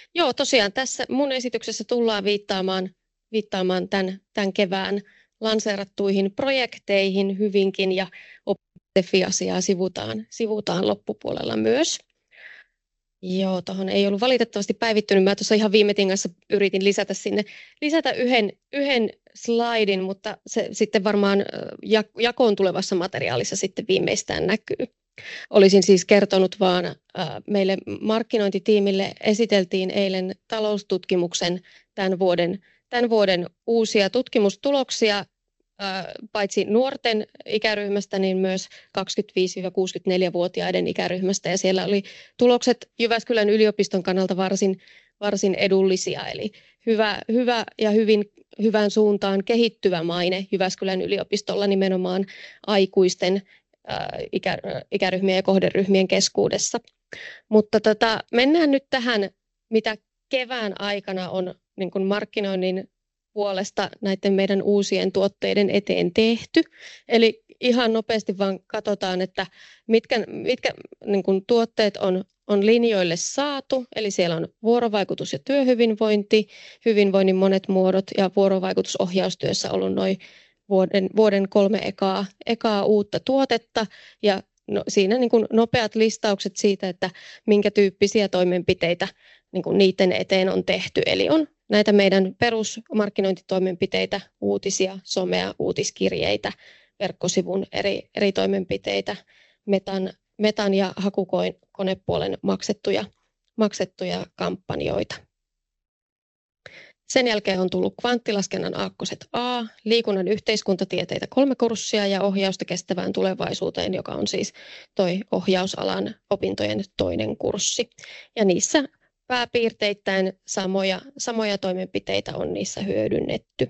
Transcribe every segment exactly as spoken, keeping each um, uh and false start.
Joo, tosiaan tässä mun esityksessä tullaan viittaamaan, viittaamaan tämän, tämän kevään lanseerattuihin projekteihin hyvinkin ja Oppi.fi-asiaa sivutaan, sivutaan loppupuolella myös. Joo, tuohon ei ollut valitettavasti päivittynyt. Mä tuossa ihan viime tingassa yritin lisätä sinne, lisätä yhden, yhden slaidin, mutta se sitten varmaan jakoon tulevassa materiaalissa sitten viimeistään näkyy. Olisin siis kertonut vaan äh, meille markkinointitiimille esiteltiin eilen taloustutkimuksen tämän vuoden, tämän vuoden uusia tutkimustuloksia, äh, paitsi nuorten ikäryhmästä, niin myös kaksikymmentäviisi–kuusikymmentäneljä-vuotiaiden ikäryhmästä. Ja siellä oli tulokset Jyväskylän yliopiston kannalta varsin, varsin edullisia, eli hyvä, hyvä ja hyvin hyvään suuntaan kehittyvä maine Jyväskylän yliopistolla nimenomaan aikuisten Ikä, ikäryhmien ja kohderyhmien keskuudessa. Mutta tota, mennään nyt tähän, mitä kevään aikana on niin kuin markkinoinnin puolesta näiden meidän uusien tuotteiden eteen tehty. Eli ihan nopeasti vaan katsotaan, että mitkä, mitkä niin kuin tuotteet on, on linjoille saatu. Eli siellä on vuorovaikutus ja työhyvinvointi, hyvinvoinnin monet muodot ja vuorovaikutusohjaustyössä ollut noin Vuoden, vuoden kolme ekaa, ekaa uutta tuotetta ja no, siinä niin kuin nopeat listaukset siitä, että minkä tyyppisiä toimenpiteitä niin kuin niiden eteen on tehty. Eli on näitä meidän perusmarkkinointitoimenpiteitä, uutisia, somea, uutiskirjeitä, verkkosivun eri, eri toimenpiteitä, metan, metan ja hakukonepuolen maksettuja, maksettuja kampanjoita. Sen jälkeen on tullut kvanttilaskennan aakkoset A, liikunnan yhteiskuntatieteitä kolme kurssia ja ohjausta kestävään tulevaisuuteen, joka on siis toi ohjausalan opintojen toinen kurssi. Ja niissä pääpiirteittäin samoja, samoja toimenpiteitä on niissä hyödynnetty.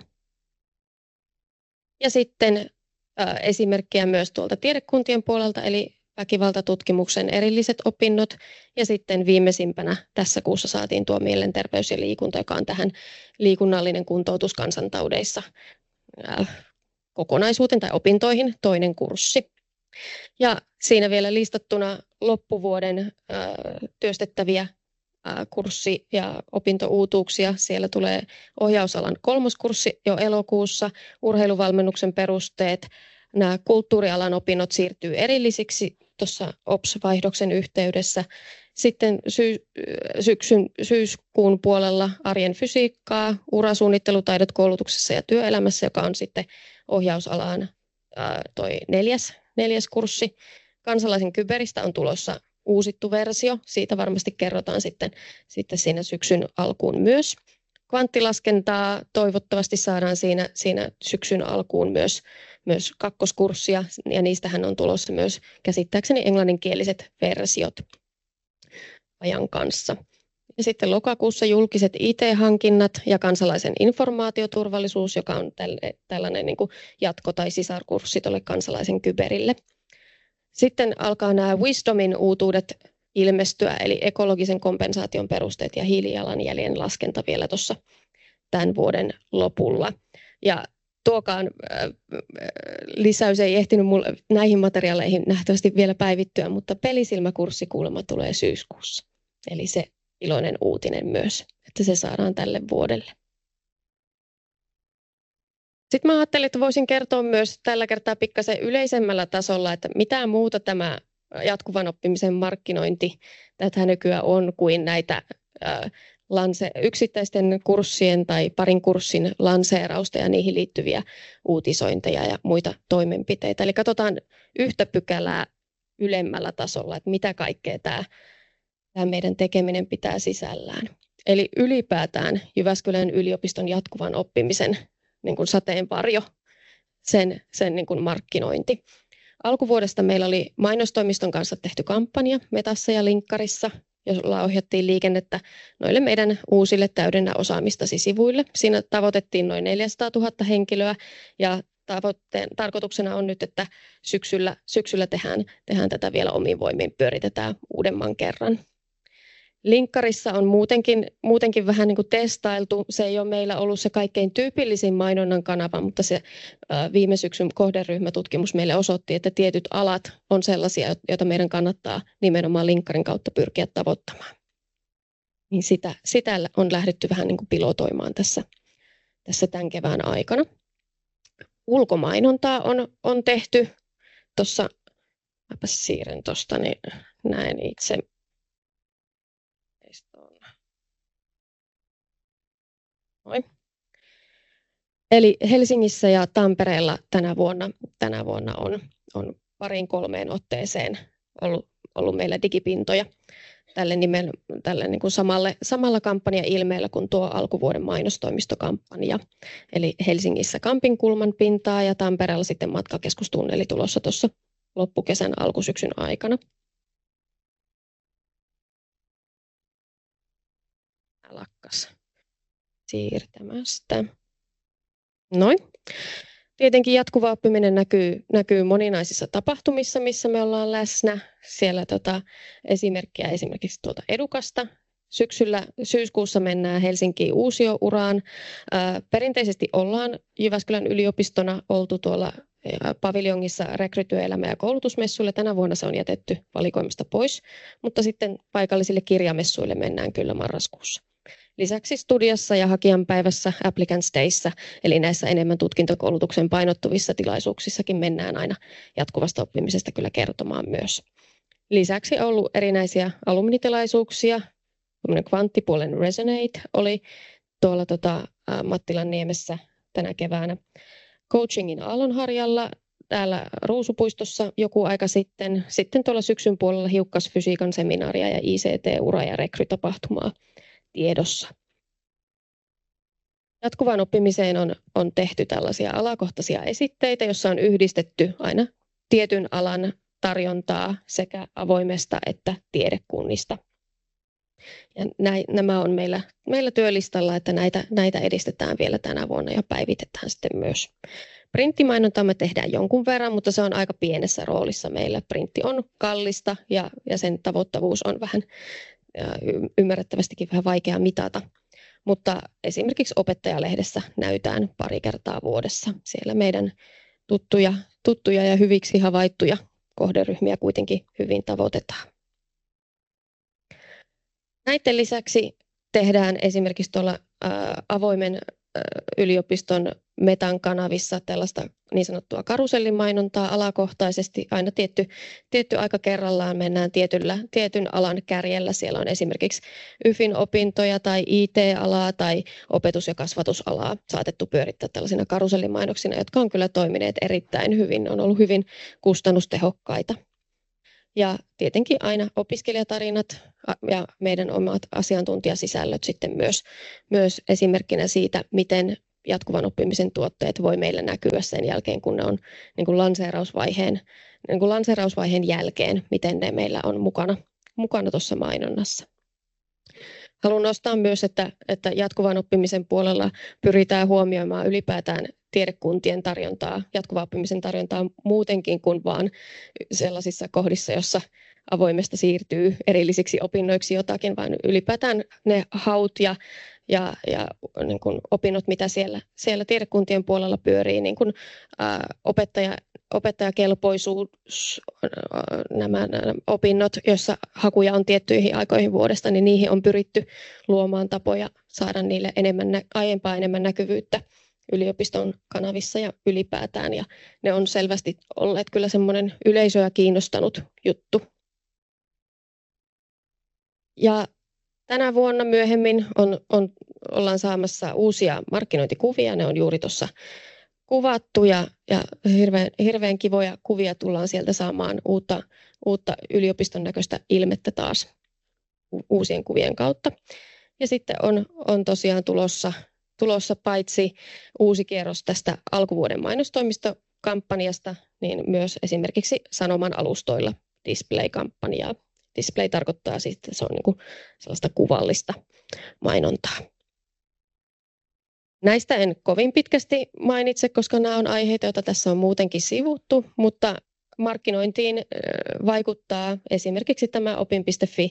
Ja sitten äh, esimerkkejä myös tuolta tiedekuntien puolelta, eli väkivaltatutkimuksen erilliset opinnot ja sitten viimeisimpänä tässä kuussa saatiin tuo mielenterveys ja liikunta, joka on tähän liikunnallinen kuntoutus kansantaudeissa äh, kokonaisuuteen tai opintoihin toinen kurssi. Ja siinä vielä listattuna loppuvuoden äh, työstettäviä äh, kurssi- ja opintouutuuksia. Siellä tulee ohjausalan kolmoskurssi jo elokuussa, urheiluvalmennuksen perusteet. Nämä kulttuurialan opinnot siirtyy erillisiksi tuossa O P S-vaihdoksen yhteydessä. Sitten sy- syksyn, syyskuun puolella arjen fysiikkaa, urasuunnittelutaidot koulutuksessa ja työelämässä, joka on sitten ohjausalaan ää, toi neljäs, neljäs kurssi. Kansalaisen kyberistä on tulossa uusittu versio. Siitä varmasti kerrotaan sitten, sitten siinä syksyn alkuun myös. Kvanttilaskentaa toivottavasti saadaan siinä, siinä syksyn alkuun myös, myös kakkoskurssia, ja niistähän on tulossa myös käsittääkseni englanninkieliset versiot ajan kanssa. Ja sitten lokakuussa julkiset I T-hankinnat ja kansalaisen informaatioturvallisuus, joka on tällainen niin kuin jatko- tai sisarkurssi tuolle kansalaisen kyberille. Sitten alkaa nämä Wisdomin uutuudet ilmestyä, eli ekologisen kompensaation perusteet ja hiilijalanjäljen laskenta vielä tuossa tämän vuoden lopulla. Ja tuokaan äh, lisäys ei ehtinyt mulle näihin materiaaleihin nähtävästi vielä päivittyä, mutta pelisilmäkurssi kuulemma tulee syyskuussa. Eli se iloinen uutinen myös, että se saadaan tälle vuodelle. Sitten mä ajattelin, että voisin kertoa myös tällä kertaa pikkasen yleisemmällä tasolla, että mitä muuta tämä jatkuvan oppimisen markkinointi tätä nykyään on kuin näitä ää, lanse, yksittäisten kurssien tai parin kurssin lanseerausta ja niihin liittyviä uutisointeja ja muita toimenpiteitä. Eli katsotaan yhtä pykälää ylemmällä tasolla, että mitä kaikkea tämä, tämä meidän tekeminen pitää sisällään. Eli ylipäätään Jyväskylän yliopiston jatkuvan oppimisen niin kuin sateenvarjo, sen, sen niin kuin markkinointi. Alkuvuodesta meillä oli mainostoimiston kanssa tehty kampanja Metassa ja Linkkarissa, jolla ohjattiin liikennettä noille meidän uusille täydennä osaamistasi sivuille. Siinä tavoitettiin noin neljäsataatuhatta henkilöä ja tavoitteen, tarkoituksena on nyt, että syksyllä, syksyllä tehdään, tehdään tätä vielä omin voimin, pyöritetään uudemman kerran. Linkkarissa on muutenkin, muutenkin vähän niin kuin testailtu. Se ei ole meillä ollut se kaikkein tyypillisin mainonnan kanava, mutta se ää, viime syksyn kohderyhmätutkimus meille osoitti, että tietyt alat on sellaisia, joita meidän kannattaa nimenomaan Linkkarin kautta pyrkiä tavoittamaan. niin sitä, sitä on lähdetty vähän niin kuin pilotoimaan tässä, tässä tämän kevään aikana. Ulkomainontaa on, on tehty. Tuossa, mäpä siirrän tuosta, niin näen itse. Noin. Eli Helsingissä ja Tampereella tänä vuonna, tänä vuonna on, on pariin kolmeen otteeseen ollut, ollut meillä digipintoja tälle, nimen, tälle niin kuin samalle, samalla kampanjailmeellä kuin tuo alkuvuoden mainostoimistokampanja. Eli Helsingissä Kampinkulman pintaa ja Tampereella sitten matkakeskustunneli tulossa tuossa loppukesän alkusyksyn aikana. Lakkas siirtämästä. Noin. Tietenkin jatkuva oppiminen näkyy, näkyy moninaisissa tapahtumissa, missä me ollaan läsnä. Siellä tota, esimerkkiä esimerkiksi tuolta Edukasta. Syksyllä syyskuussa mennään Helsinkiin uusiouraan. Ää, perinteisesti ollaan Jyväskylän yliopistona oltu tuolla ää, paviljongissa rekrytyöelämä- ja koulutusmessuilla. Tänä vuonna se on jätetty valikoimasta pois, mutta sitten paikallisille kirjamessuille mennään kyllä marraskuussa. Lisäksi Studiassa ja hakijanpäivässä Applicants Dayssä, eli näissä enemmän tutkintokoulutuksen painottuvissa tilaisuuksissakin mennään aina jatkuvasta oppimisesta kyllä kertomaan myös. Lisäksi on ollut erinäisiä alumnitilaisuuksia. Kvanttipuolen Resonate oli tuolla tota, Mattilanniemessä tänä keväänä. Coachingin Aallonharjalla täällä Ruusupuistossa joku aika sitten. Sitten tuolla syksyn puolella hiukkasfysiikan seminaaria ja I C T-ura- ja rekrytapahtumaa tiedossa. Jatkuvaan oppimiseen on, on tehty tällaisia alakohtaisia esitteitä, joissa on yhdistetty aina tietyn alan tarjontaa sekä avoimesta että tiedekunnista. Ja näin, nämä on meillä, meillä työlistalla, että näitä, näitä edistetään vielä tänä vuonna ja päivitetään sitten myös. Printtimainontaa me tehdään jonkun verran, mutta se on aika pienessä roolissa meillä. Printti on kallista ja, ja sen tavoittavuus on vähän ymmärrettävästikin vähän vaikea mitata. Mutta esimerkiksi opettajalehdessä näytään pari kertaa vuodessa. Siellä meidän tuttuja, tuttuja ja hyviksi havaittuja kohderyhmiä kuitenkin hyvin tavoitetaan. Näiden lisäksi tehdään esimerkiksi tuolla ää, avoimen ää, yliopiston Metan kanavissa tällaista niin sanottua karusellimainontaa alakohtaisesti. Aina tietty, tietty aika kerrallaan mennään tietyllä, tietyn alan kärjellä. Siellä on esimerkiksi Y F In opintoja tai I T-alaa tai opetus- ja kasvatusalaa saatettu pyörittää tällaisina karusellimainoksina, jotka on kyllä toimineet erittäin hyvin. Ne on ollut hyvin kustannustehokkaita. Ja tietenkin aina opiskelijatarinat ja meidän omat asiantuntijasisällöt sitten myös, myös esimerkkinä siitä, miten jatkuvan oppimisen tuotteet voi meillä näkyä sen jälkeen, kun ne on niin kuin lanseerausvaiheen, niin kuin lanseerausvaiheen jälkeen, miten ne meillä on mukana, mukana tuossa mainonnassa. Haluan nostaa myös, että, että jatkuvan oppimisen puolella pyritään huomioimaan ylipäätään tiedekuntien tarjontaa, jatkuvan oppimisen tarjontaa muutenkin kuin vaan sellaisissa kohdissa, jossa avoimesta siirtyy erillisiksi opinnoiksi jotakin, vaan ylipäätään ne haut ja, ja, ja niin kuin opinnot, mitä siellä, siellä tiedekuntien puolella pyörii, niin kuin ää, opettaja, opettajakelpoisuus, nämä, nämä opinnot, joissa hakuja on tiettyihin aikoihin vuodesta, niin niihin on pyritty luomaan tapoja saada niille enemmän, aiempaa enemmän näkyvyyttä yliopiston kanavissa ja ylipäätään, ja ne on selvästi olleet kyllä semmoinen yleisöä kiinnostanut juttu. Ja tänä vuonna myöhemmin on, on, ollaan saamassa uusia markkinointikuvia, ne on juuri tuossa kuvattu ja, ja hirveän, hirveän kivoja kuvia tullaan sieltä saamaan uutta, uutta yliopiston näköistä ilmettä taas uusien kuvien kautta. Ja sitten on, on tosiaan tulossa, tulossa paitsi uusi kierros tästä alkuvuoden mainostoimistokampanjasta, niin myös esimerkiksi Sanoman alustoilla display-kampanjaa. Display tarkoittaa siis, että se on niin kuin sellaista kuvallista mainontaa. Näistä en kovin pitkästi mainitse, koska nämä on aiheita, joita tässä on muutenkin sivuttu, mutta markkinointiin vaikuttaa esimerkiksi tämä opin piste fi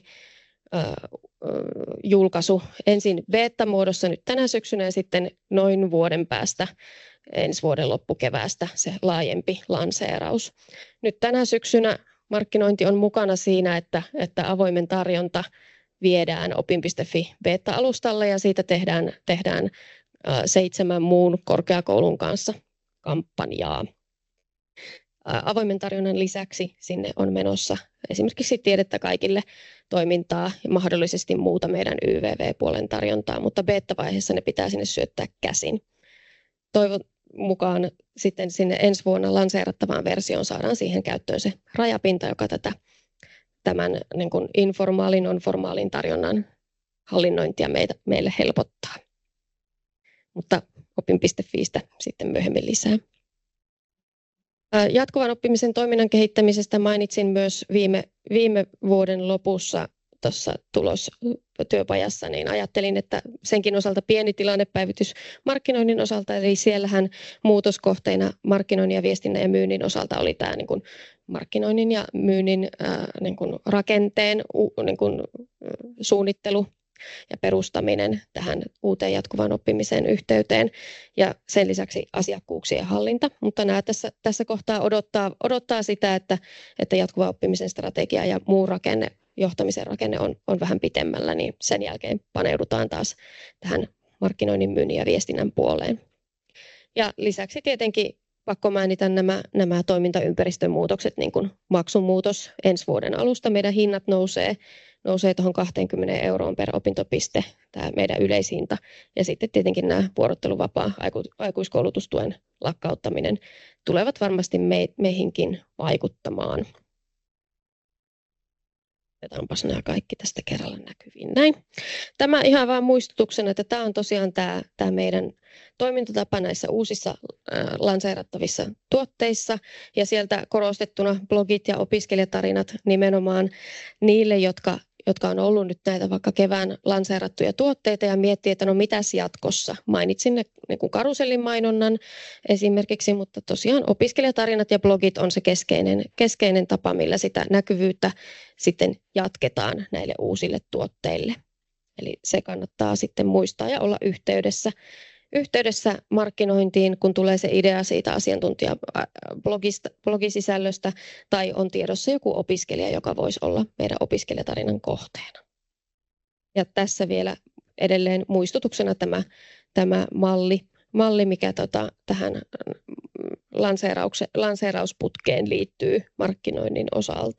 julkaisu ensin beta-muodossa nyt tänä syksynä ja sitten noin vuoden päästä ensi vuoden loppukeväästä se laajempi lanseeraus. Nyt tänä syksynä markkinointi on mukana siinä, että, että avoimen tarjonta viedään opin piste fi beta-alustalle ja siitä tehdään, tehdään seitsemän muun korkeakoulun kanssa kampanjaa. Avoimen tarjonnan lisäksi sinne on menossa esimerkiksi Tiedettä kaikille toimintaa ja mahdollisesti muuta meidän Y V V-puolen tarjontaa, mutta beta-vaiheessa ne pitää sinne syöttää käsin. Toivon mukaan sitten sinne ensi vuonna lanseerattavaan versioon saadaan siihen käyttöön se rajapinta, joka tätä tämän niin kuin informaalin, non-formaalin tarjonnan hallinnointia meitä, meille helpottaa. Mutta opin piste fiistä sitten myöhemmin lisää. Jatkuvan oppimisen toiminnan kehittämisestä mainitsin myös viime, viime vuoden lopussa tuossa tulostyöpajassa, niin ajattelin, että senkin osalta pieni tilannepäivitys markkinoinnin osalta, eli siellähän muutoskohteina markkinoinnin ja viestinnän ja myynnin osalta oli tämä niin kuin markkinoinnin ja myynnin ää, niin kuin rakenteen niin kuin, suunnittelu ja perustaminen tähän uuteen jatkuvan oppimisen yhteyteen ja sen lisäksi asiakkuuksien hallinta. Mutta nämä tässä, tässä kohtaa odottaa, odottaa sitä, että, että jatkuvan oppimisen strategia ja muu rakenne, johtamisen rakenne on, on vähän pitemmällä, niin sen jälkeen paneudutaan taas tähän markkinoinnin, myynnin ja viestinnän puoleen. Ja lisäksi tietenkin pakko mainita nämä, nämä toimintaympäristön muutokset, niin kuin maksumuutos ensi vuoden alusta. Meidän hinnat nousee, nousee tuohon kaksikymmentä euroon per opintopiste, tämä meidän yleishinta. Ja sitten tietenkin nämä vuorotteluvapaa aiku, aikuiskoulutustuen lakkauttaminen tulevat varmasti me, meihinkin vaikuttamaan. Otetaanpas nämä kaikki tästä kerralla näkyviin. Näin. Tämä ihan vain muistutuksena, että tämä on tosiaan tämä, tämä meidän toimintatapa näissä uusissa äh, lanseerattavissa tuotteissa ja sieltä korostettuna blogit ja opiskelijatarinat nimenomaan niille, jotka, jotka on ollut nyt näitä vaikka kevään lanseerattuja tuotteita ja miettii, että no mitäs jatkossa. Mainitsin ne niin kuin karusellin mainonnan esimerkiksi, mutta tosiaan opiskelijatarinat ja blogit on se keskeinen, keskeinen tapa, millä sitä näkyvyyttä sitten jatketaan näille uusille tuotteille. Eli se kannattaa sitten muistaa ja olla yhteydessä. Yhteydessä markkinointiin, kun tulee se idea siitä asiantuntijablogisisisällöstä tai on tiedossa joku opiskelija, joka voisi olla meidän opiskelijatarinan kohteena. Ja tässä vielä edelleen muistutuksena tämä, tämä malli, malli, mikä tota, tähän lanseerausputkeen liittyy markkinoinnin osalta.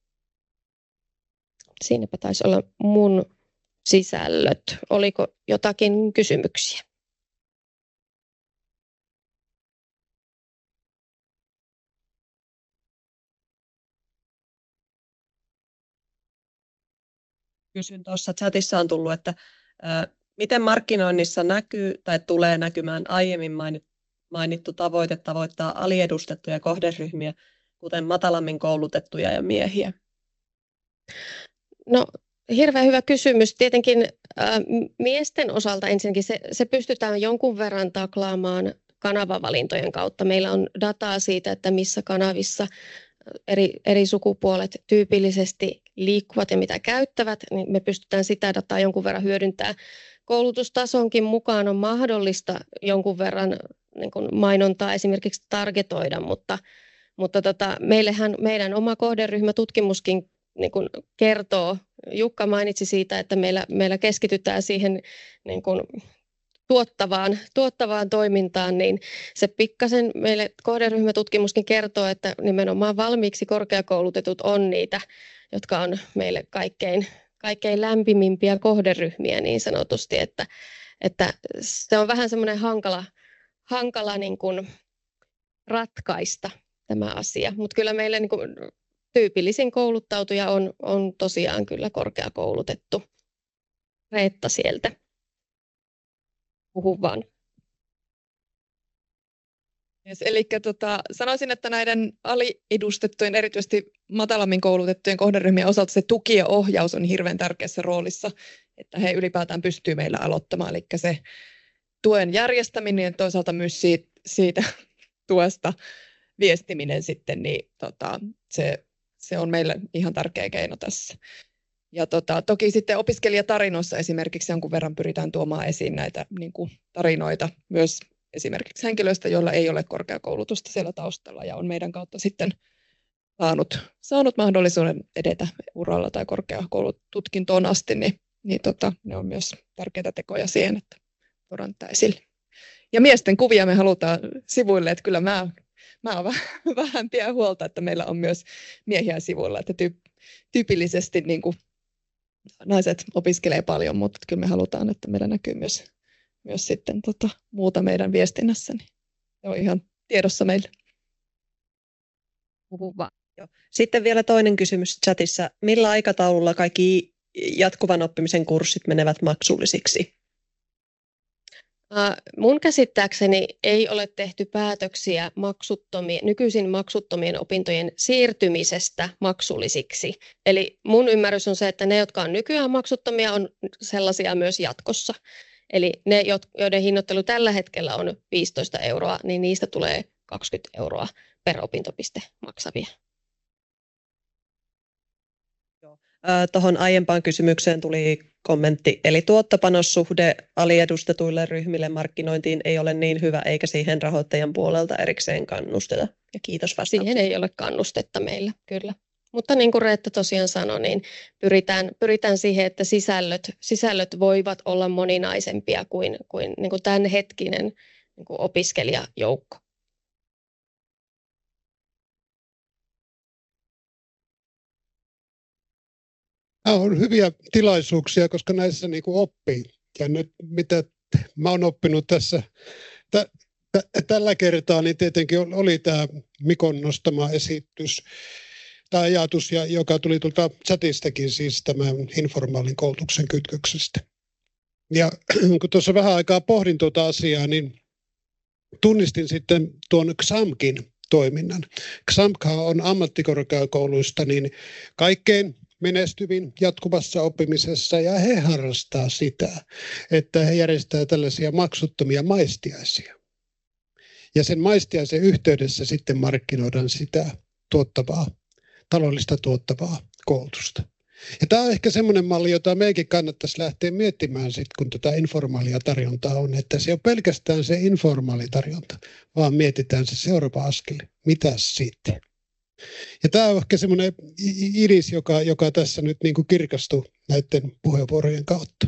Siinäpä taisi olla mun sisällöt. Oliko jotakin kysymyksiä? Kysyn tuossa chatissa on tullut, että ää, miten markkinoinnissa näkyy tai tulee näkymään aiemmin mainittu tavoite tavoittaa aliedustettuja kohderyhmiä, kuten matalammin koulutettuja ja miehiä? No hirveän hyvä kysymys. Tietenkin ää, miesten osalta ensinnäkin se, se pystytään jonkun verran taklaamaan kanavavalintojen kautta. Meillä on dataa siitä, että missä kanavissa eri, eri sukupuolet tyypillisesti liikkuvat ja mitä käyttävät, niin me pystytään sitä dataa jonkun verran hyödyntämään. Koulutustasonkin mukaan on mahdollista jonkun verran niin kuin mainontaa esimerkiksi targetoida, mutta, mutta tota, meillähän meidän oma kohderyhmätutkimuskin niin kuin kertoo, Jukka mainitsi siitä, että meillä, meillä keskitytään siihen niin kuin tuottavaan, tuottavaan toimintaan, niin se pikkasen meille kohderyhmätutkimuskin kertoo, että nimenomaan valmiiksi korkeakoulutetut on niitä, jotka on meille kaikkein, kaikkein lämpimimpiä kohderyhmiä niin sanotusti, että, että se on vähän semmoinen hankala, hankala niin kuin ratkaista tämä asia, mutta kyllä meille niin kuin tyypillisin kouluttautuja on, on tosiaan kyllä korkeakoulutettu. Reetta sieltä. Puhu vaan. Yes, eli tota, sanoisin, että näiden aliedustettujen, erityisesti matalammin koulutettujen kohderyhmien osalta se tuki ja ohjaus on hirveän tärkeässä roolissa, että he ylipäätään pystyy meillä aloittamaan. Eli se tuen järjestäminen ja toisaalta myös siitä, siitä tuesta viestiminen sitten, niin tota, se, se on meille ihan tärkeä keino tässä. Ja tota, toki sitten opiskelijatarinoissa esimerkiksi jonkun verran pyritään tuomaan esiin näitä niin kuin tarinoita myös esimerkiksi henkilöistä, joilla ei ole korkeakoulutusta siellä taustalla ja on meidän kautta sitten saanut, saanut mahdollisuuden edetä uralla tai korkeakoulututkintoon asti, niin, niin tota, ne on myös tärkeitä tekoja siihen, että tuodaan tämä esille. Ja miesten kuvia me halutaan sivuille, että kyllä mä, mä oon vähän, vähän pidän huolta, että meillä on myös miehiä sivuilla, että tyyp, tyypillisesti niin kuin naiset opiskelee paljon, mutta kyllä me halutaan, että meillä näkyy myös, myös sitten tota, muuta meidän viestinnässä, niin se on ihan tiedossa meille. Sitten vielä toinen kysymys chatissa. Millä aikataululla kaikki jatkuvan oppimisen kurssit menevät maksullisiksi? Mun käsittääkseni ei ole tehty päätöksiä maksuttomien, nykyisin maksuttomien opintojen siirtymisestä maksullisiksi. Eli mun ymmärrys on se, että ne, jotka on nykyään maksuttomia, on sellaisia myös jatkossa. Eli ne, joiden hinnoittelu tällä hetkellä on viisitoista euroa, niin niistä tulee kaksikymmentä euroa per opintopiste maksavia. Tuohon aiempaan kysymykseen tuli kommentti, eli tuottopanossuhde aliedustetuille ryhmille markkinointiin ei ole niin hyvä, eikä siihen rahoittajan puolelta erikseen kannusteta. Ja kiitos vastauksesta. Siihen ei ole kannustetta meillä, kyllä. Mutta niin kuin Reetta tosiaan sanoi, niin pyritään, pyritään siihen, että sisällöt, sisällöt voivat olla moninaisempia kuin, kuin, niin kuin tämänhetkinen niin kuin opiskelijajoukko. Nämä on hyviä tilaisuuksia, koska näissä niin kuin oppii. Ja nyt mitä mä oon oppinut tässä tä, tä, tällä kertaa, niin tietenkin oli tämä Mikon nostama esitys, tämä ajatus, ja, joka tuli tuolta chatistakin, siis tämän informaalin koulutuksen kytköksestä. Ja kun tuossa vähän aikaa pohdin tuota asiaa, niin tunnistin sitten tuon X A M Kin toiminnan. X A M on ammattikorkeakouluista niin kaikkein menestyvin jatkuvassa oppimisessa, ja he harrastaa sitä, että he järjestää tällaisia maksuttomia maistiaisia. Ja sen maistiaisen yhteydessä sitten markkinoidaan sitä tuottavaa, taloudellista tuottavaa koulutusta. Ja tämä on ehkä semmoinen malli, jota meikin kannattaisi lähteä miettimään sitten, kun tätä informaalia tarjontaa on, että se on pelkästään se informaali tarjonta, vaan mietitään se seuraava askel. Mitäs sitten? Ja tämä on ehkä semmoinen idis, joka, joka tässä nyt niin kuin kirkastuu näiden puheenvuorojen kautta.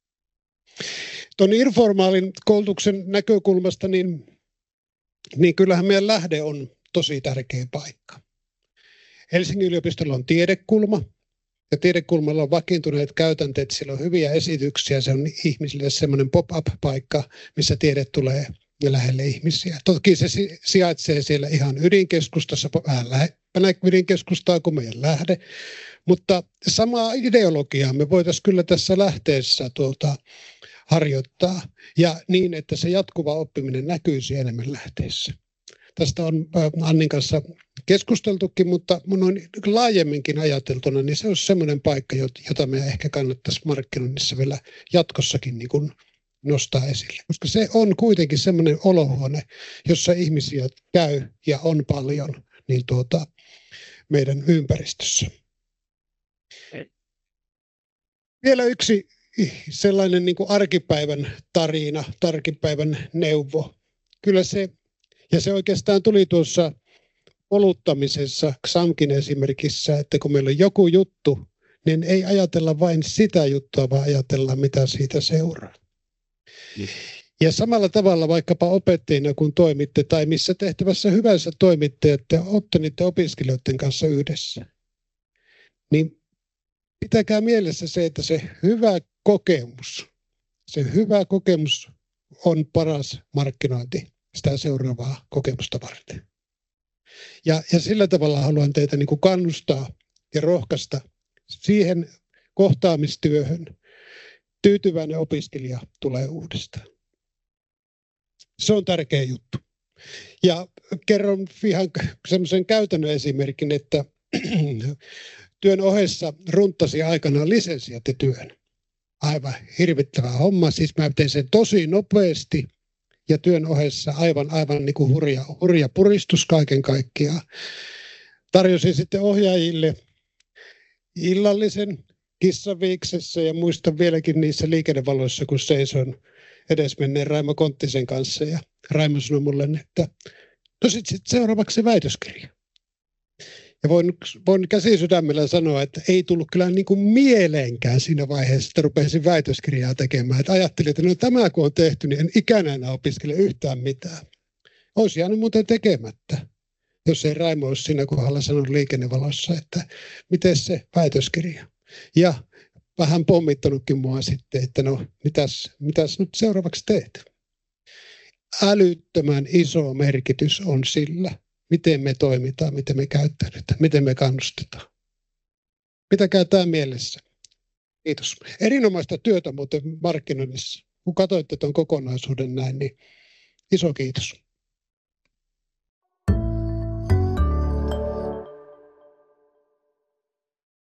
Tuon informaalin koulutuksen näkökulmasta, niin, niin kyllähän meidän lähde on tosi tärkeä paikka. Helsingin yliopistolla on tiedekulma, ja tiedekulmalla on vakiintuneet käytänteet, siellä on hyviä esityksiä, se on ihmisille semmoinen pop-up-paikka, missä tiede tulee lähelle ihmisiä. Toki se sijaitsee siellä ihan ydinkeskustassa, vähän lähempänä ydinkeskustaa kuin meidän lähde, mutta samaa ideologiaa me voitaisiin kyllä tässä lähteessä tuota, harjoittaa, ja niin, että se jatkuva oppiminen näkyisi enemmän lähteessä. Tästä on Annin kanssa keskusteltukin, mutta noin laajemminkin ajateltuna, niin se on semmoinen paikka, jota me ehkä kannattaisi markkinoinnissa vielä jatkossakin niin kuin nostaa esille. Koska se on kuitenkin semmoinen olohuone, jossa ihmisiä käy ja on paljon niin tuota, meidän ympäristössä. Vielä yksi sellainen niin kuin arkipäivän tarina, arkipäivän neuvo. Kyllä se, ja se oikeastaan tuli tuossa oluttamisessa, X A M Kin esimerkissä, että kun meillä on joku juttu, niin ei ajatella vain sitä juttua, vaan ajatellaan, mitä siitä seuraa. Mm. Ja samalla tavalla vaikkapa opettajina, kun toimitte, tai missä tehtävässä hyvänsä toimitte, että olette niiden opiskelijoiden kanssa yhdessä, niin pitäkää mielessä se, että se hyvä kokemus, se hyvä kokemus on paras markkinointi sitä seuraavaa kokemusta varten. Ja, ja sillä tavalla haluan teitä niin kuin kannustaa ja rohkaista siihen kohtaamistyöhön. Tyytyväinen opiskelija tulee uudestaan. Se on tärkeä juttu. Ja kerron ihan semmoisen käytännön esimerkin, että työn ohessa runttasi aikanaan lisensiaattityön. Aivan hirvittävä homma. Siis mä tein sen tosi nopeasti ja työn ohessa aivan, aivan niin kuin hurja, hurja puristus kaiken kaikkiaan. Tarjosin sitten ohjaajille illallisen Kissaviiksessä ja muistan vieläkin niissä liikennevaloissa, kun seison edesmenneen Raimo Konttisen kanssa. Ja Raimo sanoi mulle, että no sitten sit seuraavaksi väitöskirja. Ja voin, voin käsi sydämellä sanoa, että ei tullut kyllä niin kuin mieleenkään siinä vaiheessa, että rupesin väitöskirjaa tekemään. Että ajattelin, että no tämä kun on tehty, niin en ikänä enää opiskele yhtään mitään. Olisi jäänyt muuten tekemättä, jos ei Raimo olisi siinä kohdalla sanonut liikennevalossa, että miten se väitöskirja. Ja vähän pommittanutkin mua sitten, että no mitäs, mitäs nyt seuraavaksi teet? Älyttömän iso merkitys on sillä, miten me toimitaan, miten me käyttäydytään, miten me kannustetaan. Pitäkää tämä mielessä. Kiitos. Erinomaista työtä muuten markkinoinnissa. Kun katsoitte tuon kokonaisuuden näin, niin iso kiitos.